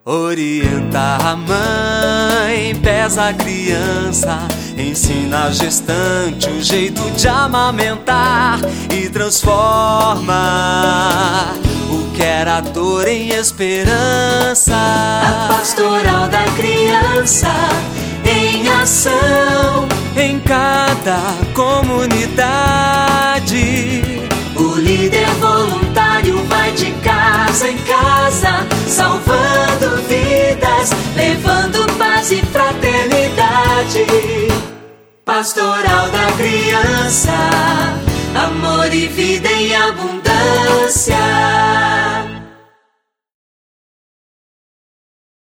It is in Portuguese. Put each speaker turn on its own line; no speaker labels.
Orienta a mãe, pesa a criança, ensina a gestante o jeito de amamentar e transforma o que era dor em esperança.
A pastoral da criança em ação
em cada comunidade.
O líder voluntário vai de casa em casa, salvando vidas, levando paz e fraternidade. Pastoral da criança, amor e vida em abundância.